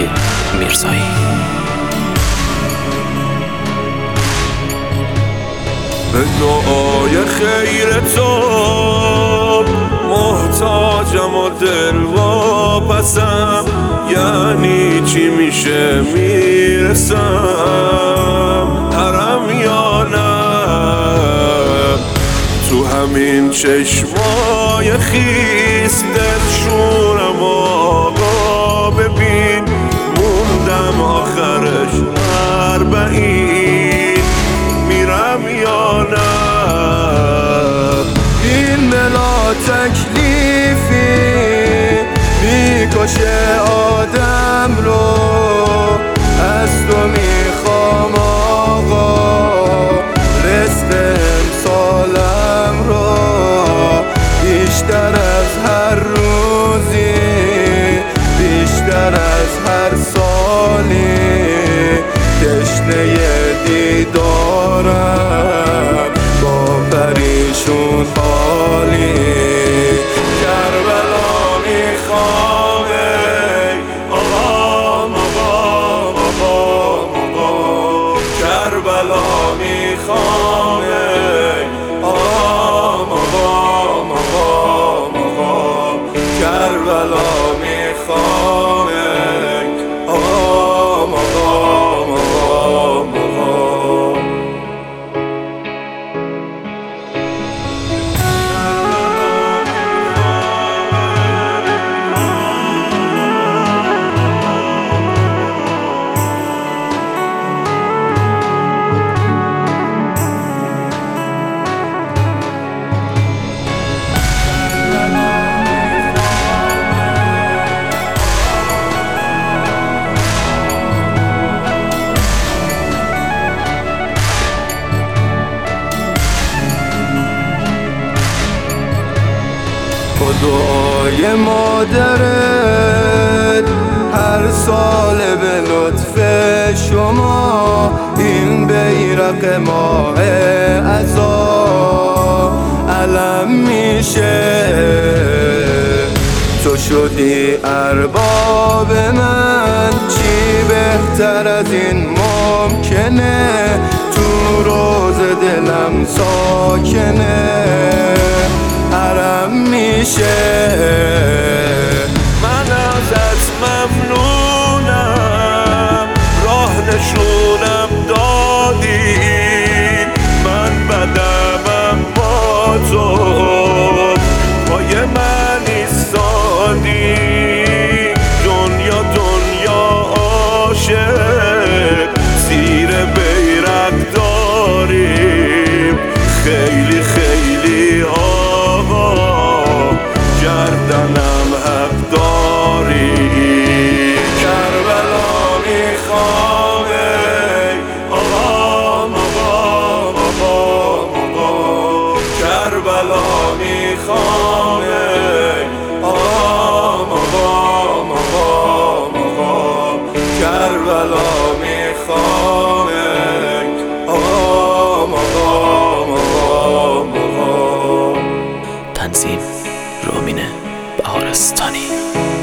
میرزایی. به دعای خیر تو محتاجم و دل واپسم، یعنی چی میشه میرسم حرم یا نه؟ تو همین چشمای خیس دلشونم آقا ببین، موندم آخرش 40 میرم یا نه؟ این بلا تکلیفی میکشه آدم رو، از تو میخوام آقا رزق امسالم رو، بیشتر از هر روزی، بیشتر از هر سالی، تشنه دیدارم با پریشون حالی. کربلا میخوام ای آقام آقام آقام آقام، کربلا میخوام ای آقام آقام آقام آقام، کربلا میخوام ای آقام آقام آقام آقام. با دعای مادرت هر سال به لطف شما این بیرق ماه عزا علم میشه. تو شدی ارباب من، چی بهتر از این ممکنه؟ تو روز دلم ساکنه حرم میشه. من ازت ممنونم، راه نشونم دادی، من بدم اما تو پای من ایستادی. دنیا دنیا عاشق زیر بیرق داریم، خیلی خیلی آقا گردنم حق داری. کربلا میخوام ای آقام آقام آقام آقام، کربلا میخوام ای آقام آقام آقام آقام، کربلا میخوام ای آقام آقام آقام آقام. تنظیم رامین بهارستانی.